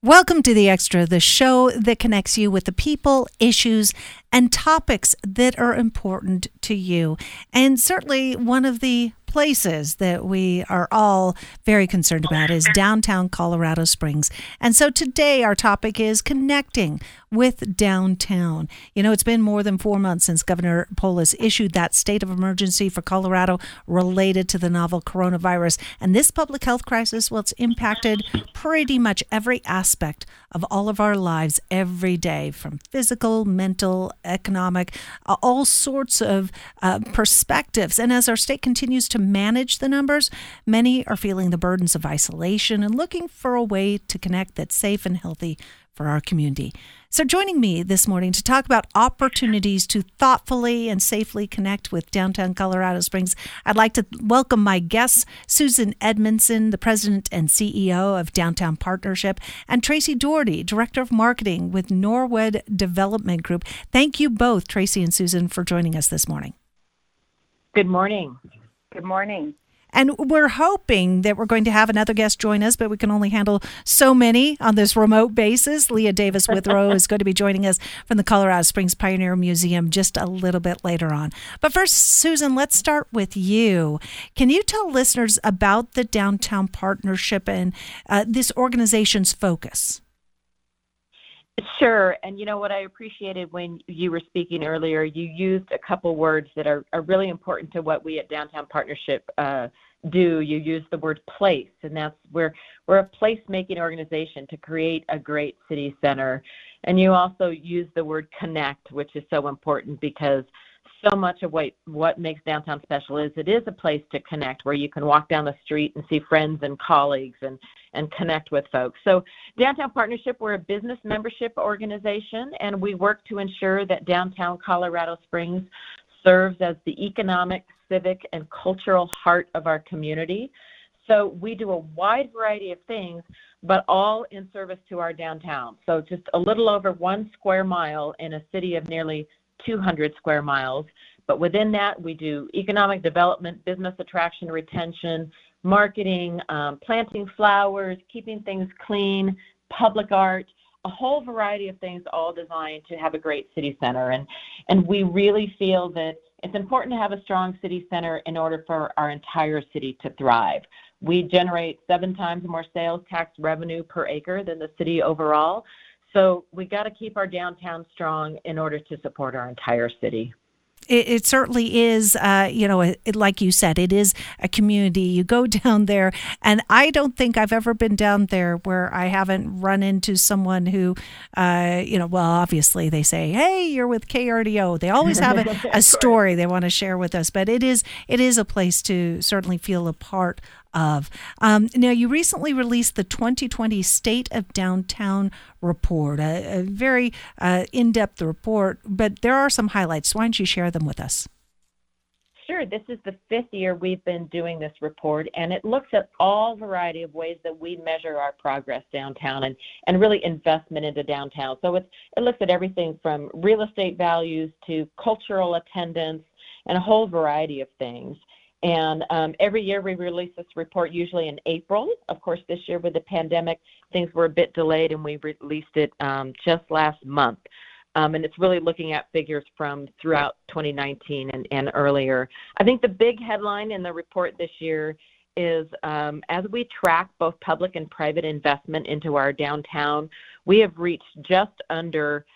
Welcome to The Extra, the show that connects you with the people, issues, and topics that are important to you. And certainly one of the places that we are all very concerned about is downtown Colorado Springs. And so today our topic is connecting with downtown. You know, it's been more than 4 months since Governor Polis issued that state of emergency for Colorado related to the novel coronavirus. And this public health crisis, well, it's impacted pretty much every aspect of all of our lives every day, from physical, mental, economic, all sorts of perspectives. And as our state continues to manage the numbers, many are feeling the burdens of isolation and looking for a way to connect that's safe and healthy for our community. So joining me this morning to talk about opportunities to thoughtfully and safely connect with downtown Colorado Springs, I'd like to welcome my guests, Susan Edmondson, the president and CEO of Downtown Partnership, and Tracy Doherty, director of marketing with Norwood Development Group. Thank you both, Tracy and Susan, for joining us this morning. Good morning. Good morning. And we're hoping that we're going to have another guest join us, but we can only handle so many on this remote basis. Leah Davis Withrow is going to be joining us from the Colorado Springs Pioneer Museum just a little bit later on. But first, Susan, let's start with you. Can you tell listeners about the Downtown Partnership and this organization's focus? Sure. And you know what I appreciated when you were speaking earlier, you used a couple words that are really important to what we at Downtown Partnership do. You used the word place, and that's where we're a place-making organization to create a great city center. And you also used the word connect, which is so important because so much of what makes downtown special is it is a place to connect where you can walk down the street and see friends and colleagues and connect with folks. So Downtown Partnership, we're a business membership organization, and we work to ensure that downtown Colorado Springs serves as the economic, civic, and cultural heart of our community. So we do a wide variety of things, but all in service to our downtown. So just a little over 1 square mile in a city of nearly 200 square miles. But within that, we do economic development, business attraction, retention, marketing, planting flowers, keeping things clean, public art, a whole variety of things all designed to have a great city center. And we really feel that it's important to have a strong city center in order for our entire city to thrive. We generate 7 times more sales tax revenue per acre than the city overall. So we got to keep our downtown strong in order to support our entire city. It certainly is, like you said, it is a community. You go down there, and I don't think I've ever been down there where I haven't run into someone who, obviously they say, hey, you're with KRDO. They always have a story they want to share with us, but it is a place to certainly feel a part of. Now, you recently released the 2020 State of Downtown report, a very in-depth report, but there are some highlights. Why don't you share them with us? Sure. This is the 5th year we've been doing this report, and it looks at all variety of ways that we measure our progress downtown and really investment into downtown. So it looks at everything from real estate values to cultural attendance and a whole variety of things. And every year we release this report, usually in April. Of course, this year with the pandemic, things were a bit delayed, and we released it just last month. And it's really looking at figures from throughout 2019 and earlier. I think the big headline in the report this year is as we track both public and private investment into our downtown, we have reached just under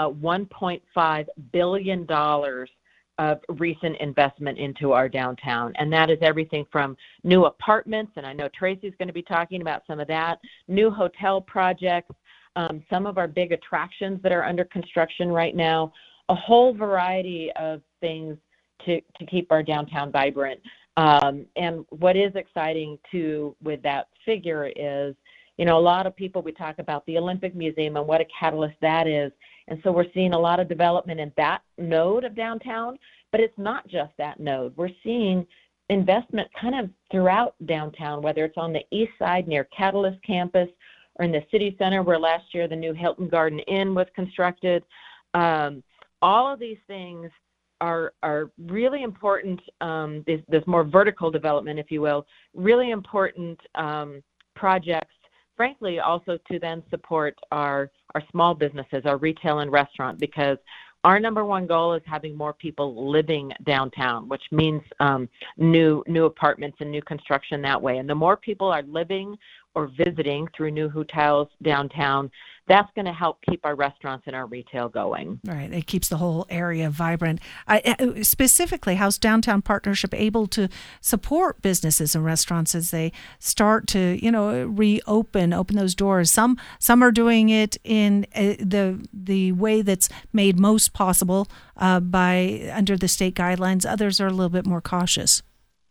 $1.5 billion of recent investment into our downtown. And that is everything from new apartments, and I know Tracy's going to be talking about some of that, new hotel projects, some of our big attractions that are under construction right now, a whole variety of things to keep our downtown vibrant. And what is exciting too with that figure is, a lot of people, we talk about the Olympic Museum and what a catalyst that is. And so we're seeing a lot of development in that node of downtown, but it's not just that node. We're seeing investment kind of throughout downtown, whether it's on the east side near Catalyst Campus or in the city center where last year the new Hilton Garden Inn was constructed. All of these things are really important, this more vertical development, if you will, really important projects frankly, also to then support our small businesses, our retail and restaurant, because our number one goal is having more people living downtown, which means new apartments and new construction that way. And the more people are living or visiting through new hotels downtown, that's going to help keep our restaurants and our retail going. Right. It keeps the whole area vibrant. Specifically, how's Downtown Partnership able to support businesses and restaurants as they start to, open those doors? Some are doing it in the way that's made most possible by under the state guidelines. Others are a little bit more cautious.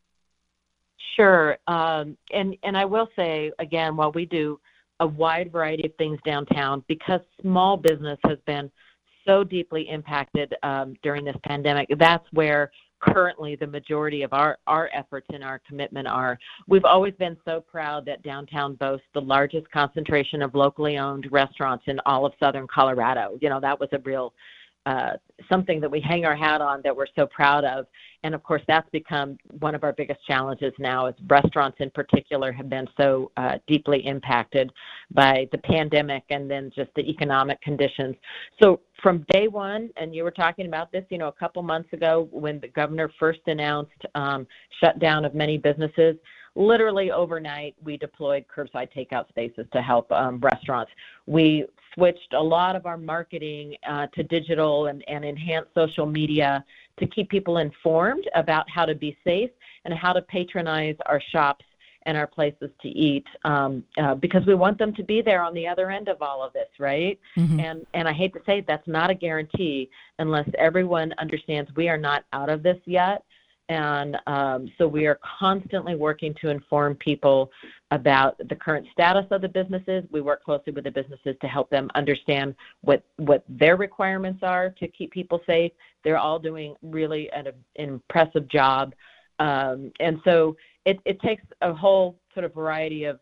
Sure. And I will say, again, while we do a wide variety of things downtown, because small business has been so deeply impacted during this pandemic, that's where currently the majority of our efforts and our commitment are. We've always been so proud that downtown boasts the largest concentration of locally owned restaurants in all of southern Colorado. That was a real something that we hang our hat on, that we're so proud of. And of course, that's become one of our biggest challenges now, is restaurants in particular have been so deeply impacted by the pandemic and then just the economic conditions. So from day one, and you were talking about this, a couple months ago when the governor first announced shutdown of many businesses, literally overnight, we deployed curbside takeout spaces to help restaurants. We switched a lot of our marketing to digital and enhanced social media to keep people informed about how to be safe and how to patronize our shops and our places to eat, because we want them to be there on the other end of all of this, right? Mm-hmm. And I hate to say it, that's not a guarantee unless everyone understands we are not out of this yet. And so we are constantly working to inform people about the current status of the businesses. We work closely with the businesses to help them understand what their requirements are to keep people safe. They're all doing really an impressive job. And so it takes a whole sort of variety of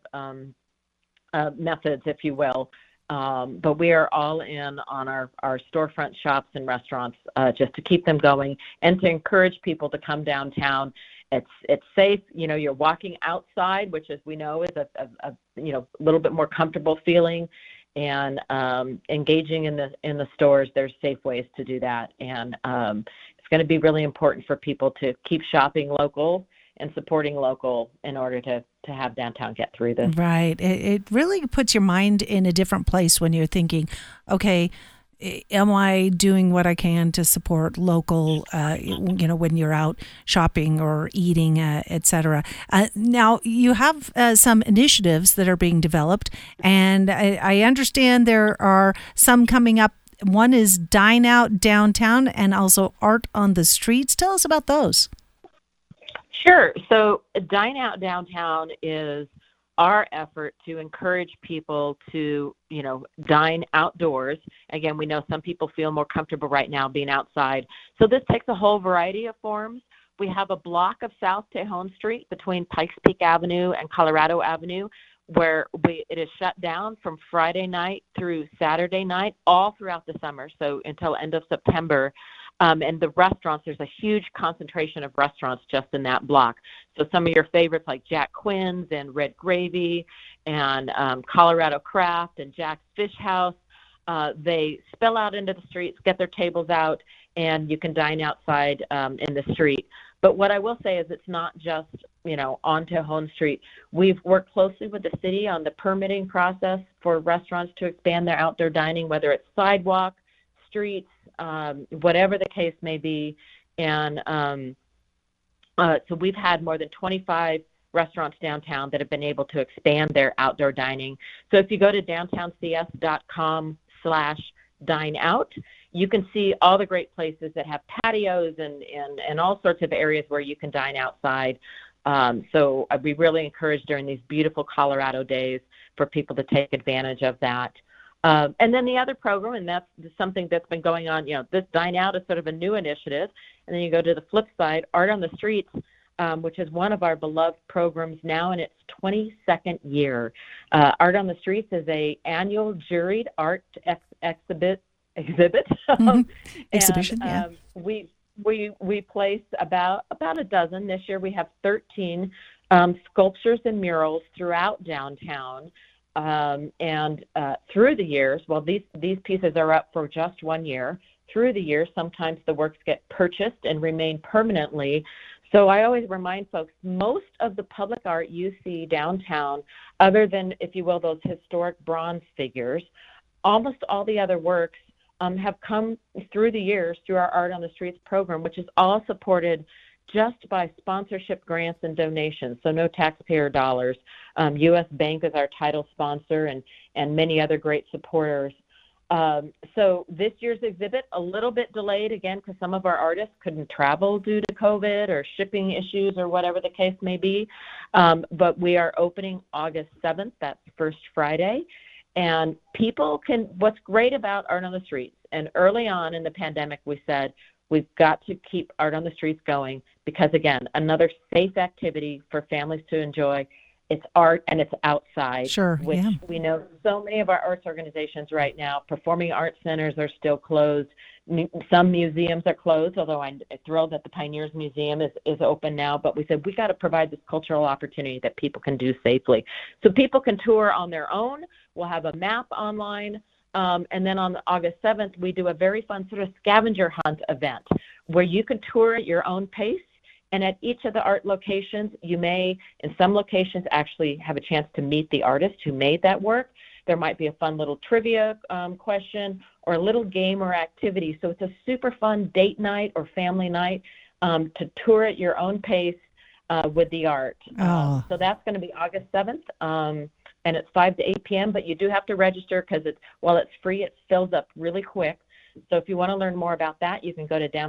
methods, if you will. But we are all in on our storefront shops and restaurants just to keep them going and to encourage people to come downtown. It's safe. You're walking outside, which, as we know, is a little bit more comfortable feeling. And engaging in the stores, there's safe ways to do that. And it's going to be really important for people to keep shopping local and supporting local in order to have downtown get through this. Right. It really puts your mind in a different place when you're thinking, okay, am I doing what I can to support local, when you're out shopping or eating, et cetera. Now, you have some initiatives that are being developed, and I understand there are some coming up. One is Dine Out Downtown and also Art on the Streets. Tell us about those. Sure. So Dine Out Downtown is our effort to encourage people to, dine outdoors. Again, we know some people feel more comfortable right now being outside. So this takes a whole variety of forms. We have a block of South Tejon Street between Pikes Peak Avenue and Colorado Avenue where it is shut down from Friday night through Saturday night all throughout the summer, so until end of September. And the restaurants, there's a huge concentration of restaurants just in that block. So some of your favorites like Jack Quinn's and Red Gravy and Colorado Craft and Jack's Fish House, they spill out into the streets, get their tables out, and you can dine outside in the street. But what I will say is it's not just, on Tejon Street. We've worked closely with the city on the permitting process for restaurants to expand their outdoor dining, whether it's sidewalk, streets, whatever the case may be. And so we've had more than 25 restaurants downtown that have been able to expand their outdoor dining. So if you go to downtowncs.com/dineout, you can see all the great places that have patios and all sorts of areas where you can dine outside. So we really encourage during these beautiful Colorado days for people to take advantage of that. And then the other program, and that's something that's been going on, this Dine Out is sort of a new initiative. And then you go to the flip side, Art on the Streets, which is one of our beloved programs now in its 22nd year. Art on the Streets is an annual juried art exhibit. Exhibition, yeah. We place about a dozen. This year we have 13 sculptures and murals throughout downtown. And through the years, well, these pieces are up for just 1 year. Through the years, sometimes the works get purchased and remain permanently. So I always remind folks, most of the public art you see downtown, other than, if you will, those historic bronze figures, almost all the other works have come through the years through our Art on the Streets program, which is all supported just by sponsorship grants and donations, so no taxpayer dollars. U.S. Bank is our title sponsor and many other great supporters. So this year's exhibit, a little bit delayed again because some of our artists couldn't travel due to COVID or shipping issues or whatever the case may be. But we are opening August 7th, that's first Friday. And people can, what's great about Art on the Streets, and early on in the pandemic we said, we've got to keep Art on the Streets going because, again, another safe activity for families to enjoy. It's art and it's outside, which we know so many of our arts organizations right now, performing arts centers are still closed. Some museums are closed, although I'm thrilled that the Pioneers Museum is open now. But we said we got to provide this cultural opportunity that people can do safely. So people can tour on their own. We'll have a map online. And then on August 7th, we do a very fun sort of scavenger hunt event where you can tour at your own pace. And at each of the art locations, you may, in some locations, actually have a chance to meet the artist who made that work. There might be a fun little trivia question or a little game or activity. So it's a super fun date night or family night to tour at your own pace with the art. So that's going to be August 7th, and it's 5 to 8 p.m., but you do have to register because while it's free, it fills up really quick. So if you want to learn more about that, you can go to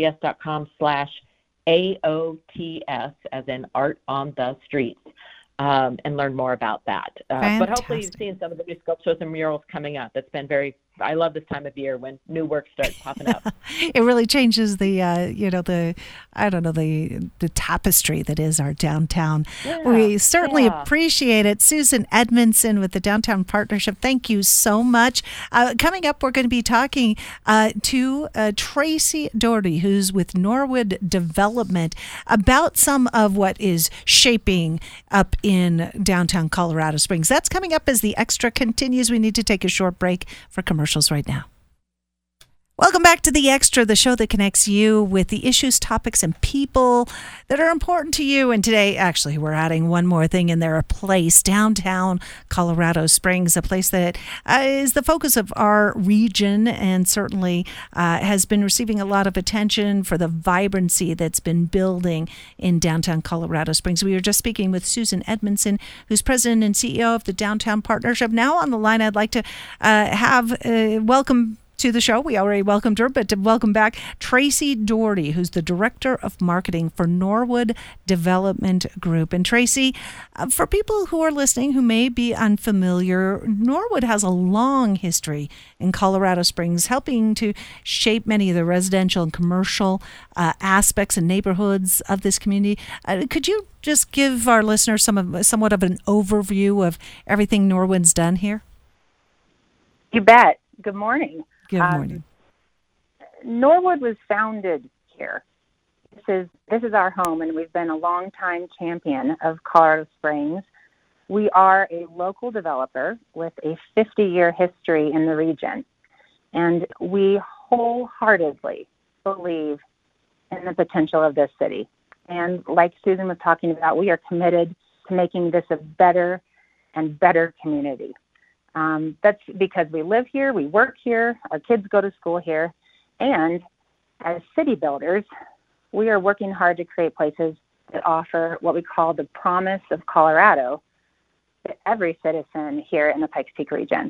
downtowncs.com/AOTS, as in Art on the Streets, and learn more about that. But hopefully you've seen some of the new sculptures and murals coming up. It's been I love this time of year when new work starts popping up. It really changes the tapestry that is our downtown. We certainly appreciate it. Susan Edmondson with the Downtown Partnership, thank you so much. Coming up, we're going to be talking to Tracy Doherty, who's with Norwood Development, about some of what is shaping up in downtown Colorado Springs. That's coming up as the Extra continues. We need to take a short break for commercials right now. Welcome back to The Extra, the show that connects you with the issues, topics, and people that are important to you. And today, actually, we're adding one more thing in there, a place, downtown Colorado Springs, a place that is the focus of our region and certainly has been receiving a lot of attention for the vibrancy that's been building in downtown Colorado Springs. We were just speaking with Susan Edmondson, who's president and CEO of the Downtown Partnership. Now on the line, I'd like to welcome to the show. We already welcomed her, but to welcome back Tracy Doherty, who's the Director of Marketing for Norwood Development Group. And Tracy, for people who are listening who may be unfamiliar, Norwood has a long history in Colorado Springs, helping to shape many of the residential and commercial aspects and neighborhoods of this community. Could you just give our listeners somewhat of an overview of everything Norwood's done here? You bet. Good morning. Good morning. Norwood was founded here. This is our home, and we've been a long-time champion of Colorado Springs. We are a local developer with a 50-year history in the region, and we wholeheartedly believe in the potential of this city. And like Susan was talking about, we are committed to making this a better and better community. That's because we live here, we work here, our kids go to school here, and as city builders, we are working hard to create places that offer what we call the promise of Colorado to every citizen here in the Pikes Peak region.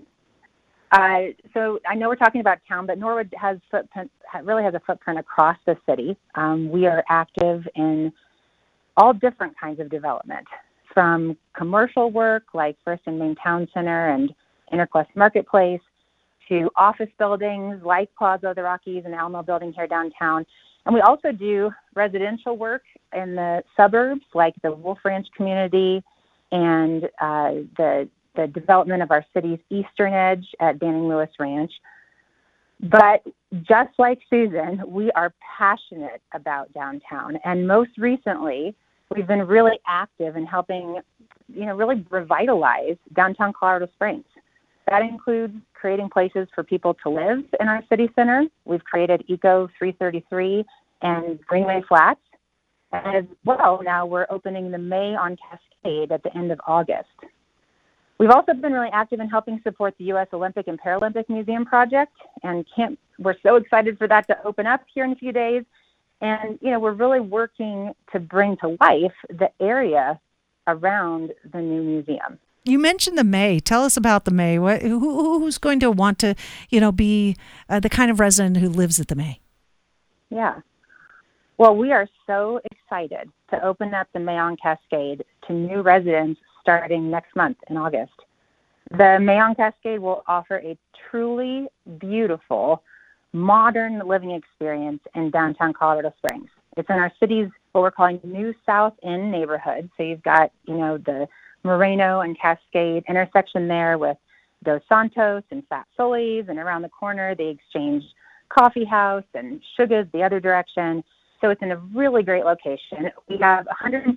So I know we're talking about town, but Norwood really has a footprint across the city. We are active in all different kinds of development, from commercial work like First and Main Town Center and Interquest Marketplace, to office buildings like Plaza of the Rockies and Alamo Building here downtown. And we also do residential work in the suburbs like the Wolf Ranch community and the development of our city's eastern edge at Banning Lewis Ranch. But just like Susan, we are passionate about downtown. And most recently, we've been really active in helping, really revitalize downtown Colorado Springs. That includes creating places for people to live in our city center. We've created Eco 333 and Greenway Flats. And as well, now we're opening the May on Cascade at the end of August. We've also been really active in helping support the U.S. Olympic and Paralympic Museum project, and we're so excited for that to open up here in a few days. And, we're really working to bring to life the area around the new museum. You mentioned the May. Tell us about the May. Who's going to want to, be the kind of resident who lives at the May? Yeah. Well, we are so excited to open up the May on Cascade to new residents starting next month in August. The May on Cascade will offer a truly beautiful, modern living experience in downtown Colorado Springs. It's in our city's, what we're calling New South End neighborhood. So you've got, the Moreno and Cascade intersection there with Dos Santos and Fat Sully's, and around the corner, the Exchange Coffee House and Sugar's the other direction. So it's in a really great location. We have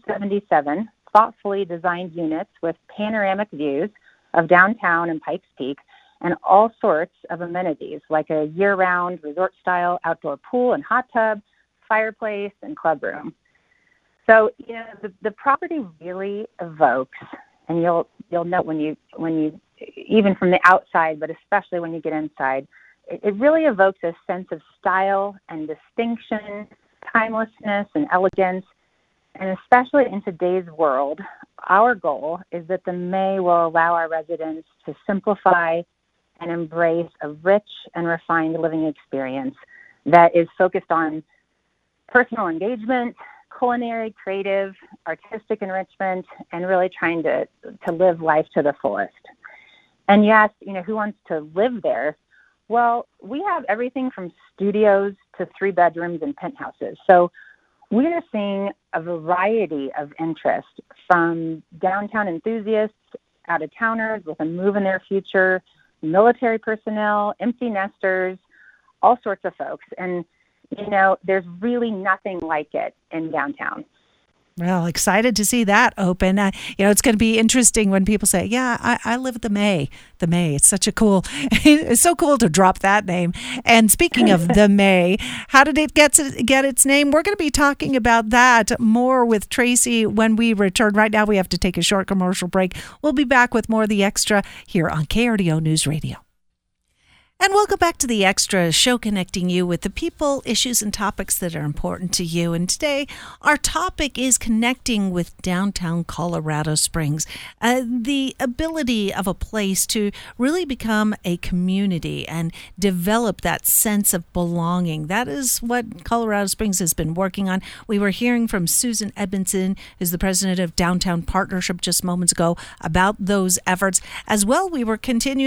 177 thoughtfully designed units with panoramic views of downtown and Pikes Peak, and all sorts of amenities like a year-round resort-style outdoor pool and hot tub, fireplace, and club room. So, the property really evokes, and you'll note when you even from the outside, but especially when you get inside, it really evokes a sense of style and distinction, timelessness and elegance. And especially in today's world, our goal is that the May will allow our residents to simplify and embrace a rich and refined living experience that is focused on personal engagement, culinary, creative, artistic enrichment, and really trying to live life to the fullest. And you asked, who wants to live there? Well, we have everything from studios to 3 bedrooms and penthouses. So we are seeing a variety of interest from downtown enthusiasts, out-of-towners with a move in their future, military personnel, empty nesters, all sorts of folks. And, there's really nothing like it in downtown. Well, excited to see that open. It's going to be interesting when people say, yeah, I live at the May. The May, it's it's so cool to drop that name. And speaking of the May, how did it get its name? We're going to be talking about that more with Tracy when we return. Right now, we have to take a short commercial break. We'll be back with more of The Extra here on KRDO News Radio. And welcome back to The Extra, show connecting you with the people, issues, and topics that are important to you. And today, our topic is connecting with downtown Colorado Springs. The ability of a place to really become a community and develop that sense of belonging. That is what Colorado Springs has been working on. We were hearing from Susan Edmondson, who's the president of Downtown Partnership just moments ago, about those efforts. As well, we're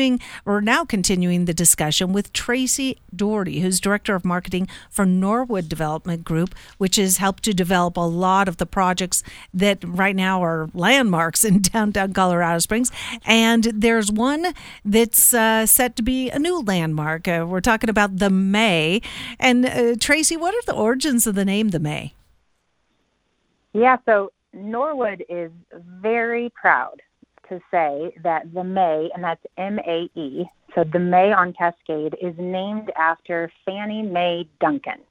now continuing the discussion with Tracy Doherty, who's Director of Marketing for Norwood Development Group, which has helped to develop a lot of the projects that right now are landmarks in downtown Colorado Springs. And there's one that's set to be a new landmark. We're talking about the May. And Tracy, what are the origins of the name the May? Yeah, so Norwood is very proud to say that the May, and that's M-A-E, so the May on Cascade, is named after Fannie Mae Duncan.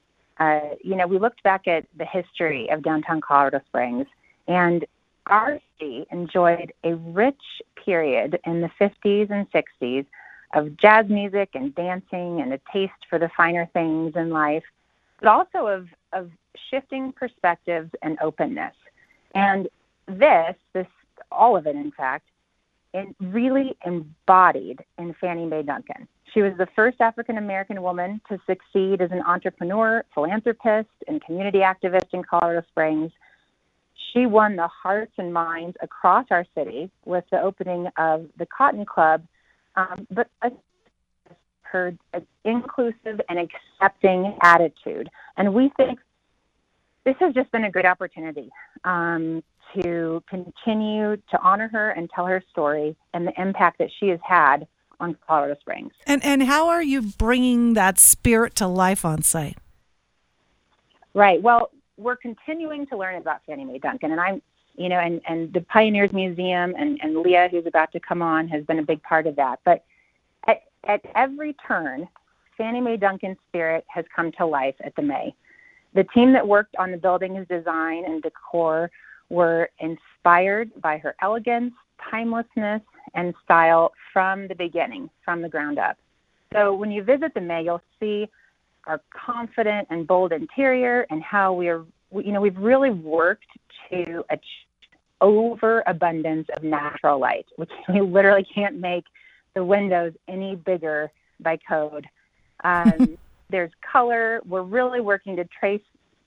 We looked back at the history of downtown Colorado Springs, and our city enjoyed a rich period in the 50s and 60s of jazz music and dancing and a taste for the finer things in life, but also of shifting perspectives and openness. And this, all of it, in fact, it really embodied in Fannie Mae Duncan. She was the first African-American woman to succeed as an entrepreneur, philanthropist, and community activist in Colorado Springs. She won the hearts and minds across our city with the opening of the Cotton Club, but her inclusive and accepting attitude. And we think this has just been a great opportunity to continue to honor her and tell her story and the impact that she has had on Colorado Springs. And how are you bringing that spirit to life on site? Right. Well, we're continuing to learn about Fannie Mae Duncan, and I'm, and the Pioneers Museum and Leah, who's about to come on, has been a big part of that. But at every turn, Fannie Mae Duncan's spirit has come to life at the May. The team that worked on the building's design and decor were inspired by her elegance, timelessness, and style from the beginning, from the ground up. So when you visit the May, you'll see our confident and bold interior and how we've really worked to achieve overabundance of natural light. We literally can't make the windows any bigger by code. There's color. We're really working to trace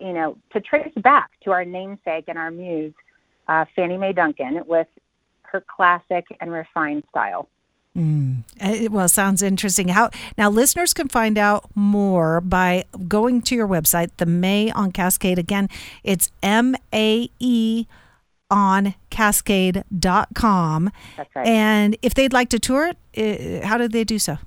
back to our namesake and our muse, Fannie Mae Duncan, with her classic and refined style. Well, sounds interesting. Now, listeners can find out more by going to your website, the May on Cascade. Again, it's MAE on Cascade.com. That's right. And if they'd like to tour it, how do they do so?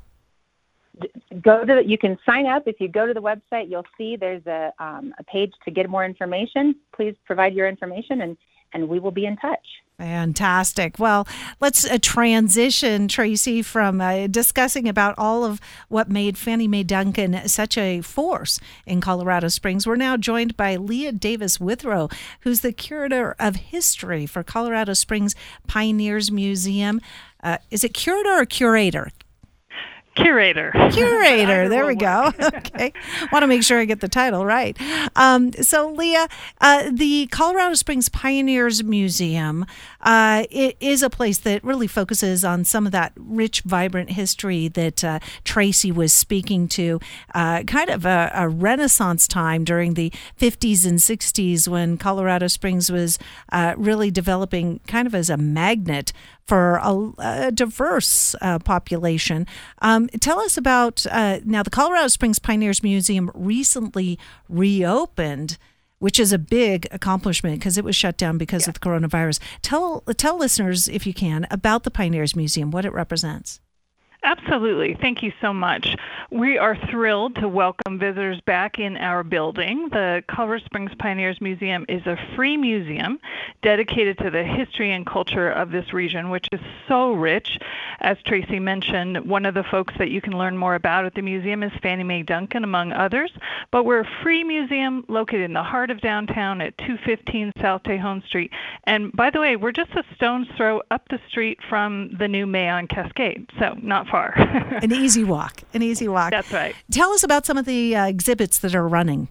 You can sign up. If you go to the website, you'll see there's a page to get more information. Please provide your information, and we will be in touch. Fantastic. Well, let's transition, Tracy, from discussing about all of what made Fannie Mae Duncan such a force in Colorado Springs. We're now joined by Leah Davis Withrow, who's the curator of history for Colorado Springs Pioneers Museum. Is it curator or curator? Curator. There we go. Okay. Want to make sure I get the title right. So, Leah, the Colorado Springs Pioneers Museum, it is a place that really focuses on some of that rich, vibrant history that Tracy was speaking to, kind of a Renaissance time during the 50s and 60s when Colorado Springs was really developing kind of as a magnet for a diverse population. Tell us about, now the Colorado Springs Pioneers Museum recently reopened, which is a big accomplishment because it was shut down because of the coronavirus. Tell listeners, if you can, about the Pioneers Museum, what it represents. Absolutely. Thank you so much. We are thrilled to welcome visitors back in our building. The Colorado Springs Pioneers Museum is a free museum dedicated to the history and culture of this region, which is so rich. As Tracy mentioned, one of the folks that you can learn more about at the museum is Fannie Mae Duncan, among others. But we're a free museum located in the heart of downtown at 215 South Tejon Street. And by the way, we're just a stone's throw up the street from the new May on Cascade, so not far. An easy walk. That's right. Tell us about some of the exhibits that are running.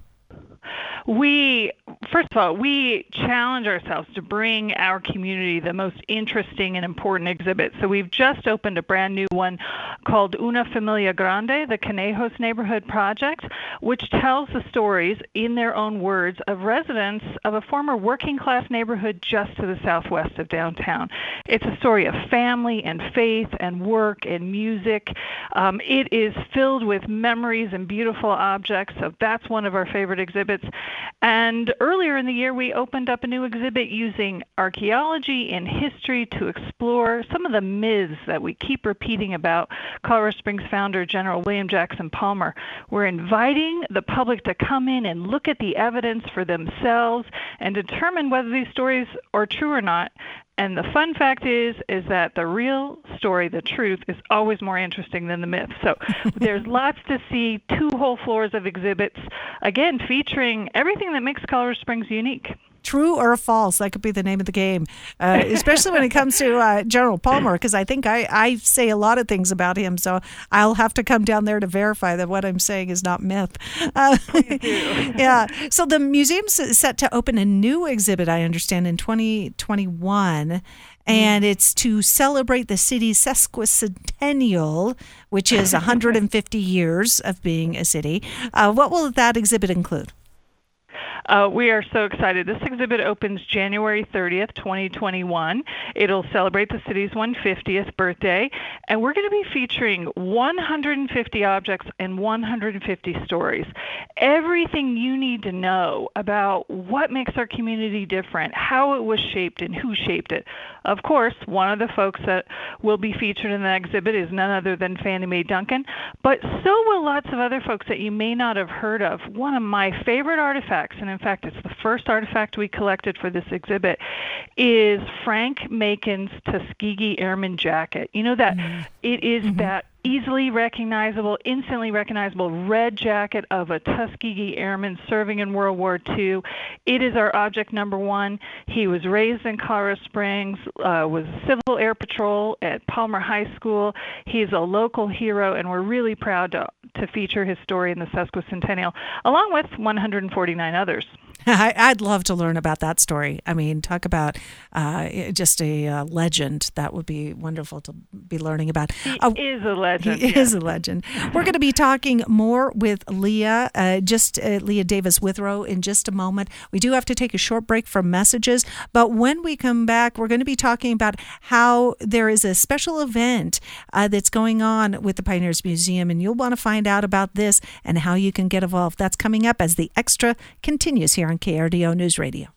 First of all, we challenge ourselves to bring our community the most interesting and important exhibits. So we've just opened a brand new one called Una Familia Grande, the Conejos Neighborhood Project, which tells the stories in their own words of residents of a former working class neighborhood just to the southwest of downtown. It's a story of family and faith and work and music. It is filled with memories and beautiful objects, so that's one of our favorite exhibits. And earlier in the year, we opened up a new exhibit using archaeology and history to explore some of the myths that we keep repeating about Colorado Springs founder General William Jackson Palmer. We're inviting the public to come in and look at the evidence for themselves and determine whether these stories are true or not. And the fun fact is that the real story, the truth, is always more interesting than the myth. So there's lots to see, 2 whole floors of exhibits, again, featuring everything that makes Colorado Springs unique. True or false, that could be the name of the game, especially when it comes to General Palmer, because I think I say a lot of things about him, so I'll have to come down there to verify that what I'm saying is not myth. Yeah. So the museum's set to open a new exhibit, I understand, in 2021. And it's to celebrate the city's sesquicentennial, which is 150 years of being a city. What will that exhibit include? We are so excited. This exhibit opens January 30th, 2021. It'll celebrate the city's 150th birthday, and we're going to be featuring 150 objects and 150 stories. Everything you need to know about what makes our community different, how it was shaped, and who shaped it. Of course, one of the folks that will be featured in that exhibit is none other than Fannie Mae Duncan, but so will lots of other folks that you may not have heard of. One of my favorite artifacts, and in fact, it's the first artifact we collected for this exhibit, is Frank Macon's Tuskegee Airman jacket. You know that it is that easily recognizable, instantly recognizable red jacket of a Tuskegee Airman serving in World War II. It is our object number one. He was raised in Colorado Springs, was Civil Air Patrol at Palmer High School. He's a local hero, and we're really proud to feature his story in the Sesquicentennial, along with 149 others. I'd love to learn about that story. I mean, talk about just a legend. That would be wonderful to be learning about. He is a legend. He is a legend. We're going to be talking more with Leah, Leah Davis Withrow in just a moment. We do have to take a short break from messages, but when we come back, we're going to be talking about how there is a special event that's going on with the Pioneers Museum, and you'll want to find out about this and how you can get involved. That's coming up as The Extra continues here on KRDO News Radio.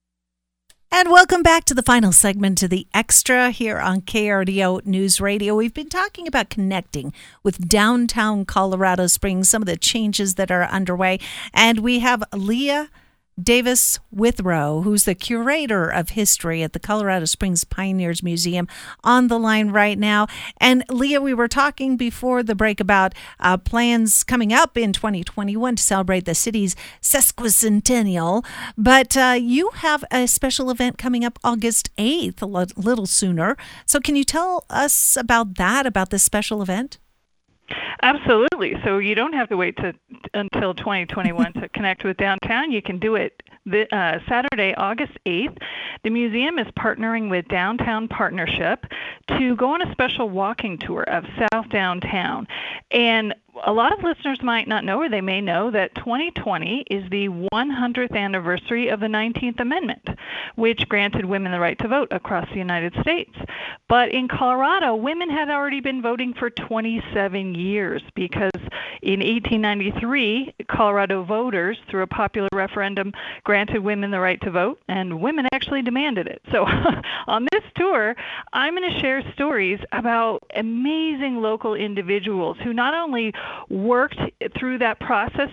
And welcome back to the final segment of The Extra here on KRDO News Radio. We've been talking about connecting with downtown Colorado Springs, some of the changes that are underway. And we have Leah Davis Withrow, who's the curator of history at the Colorado Springs Pioneers Museum, on the line right now. And Leah, we were talking before the break about plans coming up in 2021 to celebrate the city's sesquicentennial, but you have a special event coming up August 8th, a little sooner. So can you tell us about that, about this special event? Absolutely. So you don't have to wait until 2021 to connect with downtown. You can do it Saturday, August 8th. The museum is partnering with Downtown Partnership to go on a special walking tour of South Downtown. And a lot of listeners might not know, or they may know, that 2020 is the 100th anniversary of the 19th Amendment, which granted women the right to vote across the United States. But in Colorado, women had already been voting for 27 years because in 1893, Colorado voters, through a popular referendum, granted women the right to vote, and women actually demanded it. So on this tour, I'm going to share stories about amazing local individuals who not only worked through that process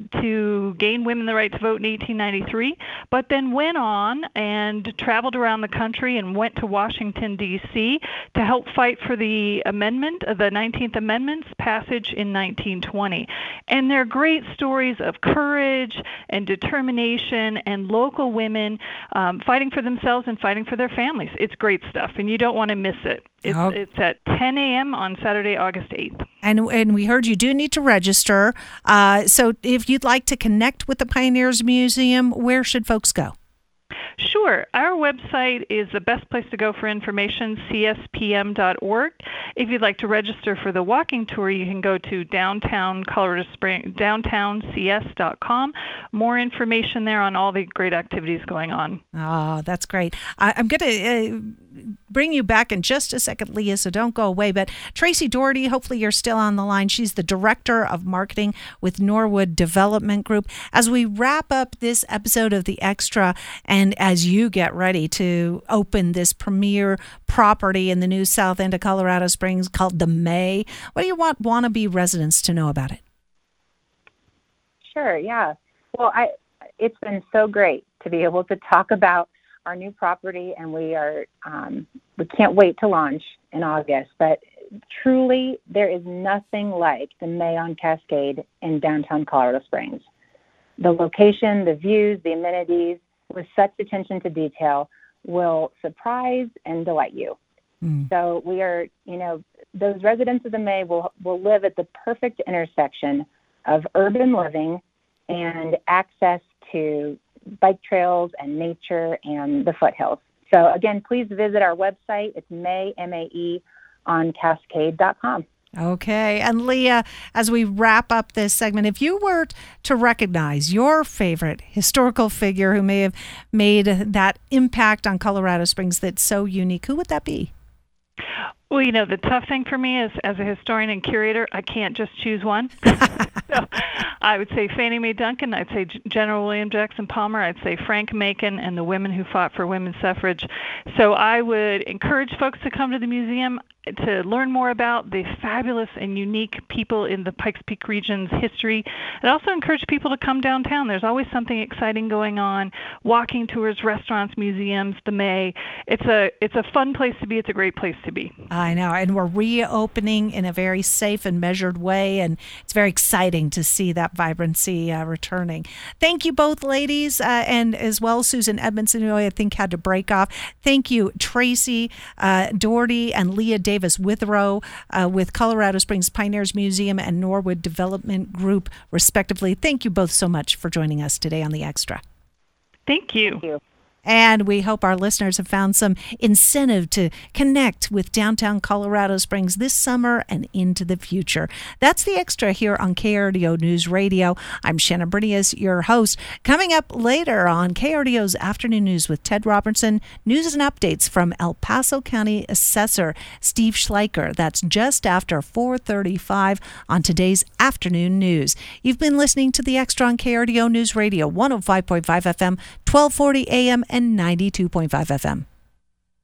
to gain women the right to vote in 1893, but then went on and traveled around the country and went to Washington, D.C. to help fight for the amendment, the 19th Amendment's passage in 1920. And they're great stories of courage and determination and local women fighting for themselves and fighting for their families. It's great stuff, and you don't want to miss it. It's at 10 a.m. on Saturday, August 8th. And we heard you do need to register. So if you'd like to connect with the Pioneers Museum, where should folks go? Sure. Our website is the best place to go for information, cspm.org. If you'd like to register for the walking tour, you can go to downtown Colorado Springs, downtowncs.com. More information there on all the great activities going on. Oh, that's great. I'm going to bring you back in just a second, Leah, so don't go away. But Tracy Doherty, hopefully you're still on the line. She's the Director of Marketing with Norwood Development Group. As we wrap up this episode of The Extra, and as you get ready to open this premier property in the new south end of Colorado Springs called The May, what do you want wannabe residents to know about it? Sure, yeah. Well, it's been so great to be able to talk about our new property, and we can't wait to launch in August. But truly, there is nothing like the May on Cascade in downtown Colorado Springs. The location, the views, the amenities, with such attention to detail, will surprise and delight you. So we are, those residents of the May will live at the perfect intersection of urban living and access to bike trails and nature and the foothills. So again, please visit our website. It's Mae on Cascade.com. Okay. And Leah, as we wrap up this segment, if you were to recognize your favorite historical figure who may have made that impact on Colorado Springs that's so unique, who would that be? Well, the tough thing for me is, as a historian and curator, I can't just choose one. So I would say Fannie Mae Duncan. I'd say General William Jackson Palmer. I'd say Frank Macon and the women who fought for women's suffrage. So I would encourage folks to come to the museum to learn more about the fabulous and unique people in the Pikes Peak region's history. I'd also encourage people to come downtown. There's always something exciting going on. Walking tours, restaurants, museums, the May. It's a fun place to be. It's a great place to be. I know, and we're reopening in a very safe and measured way, and it's very exciting to see that vibrancy returning. Thank you both, ladies, and as well Susan Edmondson, who I think had to break off. Thank you, Tracy Doherty and Leah Davis Withrow with Colorado Springs Pioneers Museum and Norwood Development Group, respectively. Thank you both so much for joining us today on The Extra. Thank you. Thank you. And we hope our listeners have found some incentive to connect with downtown Colorado Springs this summer and into the future. That's The Extra here on KRDO News Radio. I'm Shannon Brinius, your host. Coming up later on KRDO's Afternoon News with Ted Robertson, news and updates from El Paso County Assessor Steve Schleicher. That's just after 4:35 on today's Afternoon News. You've been listening to The Extra on KRDO News Radio, 105.5 FM, 1240 AM, and 92.5 FM.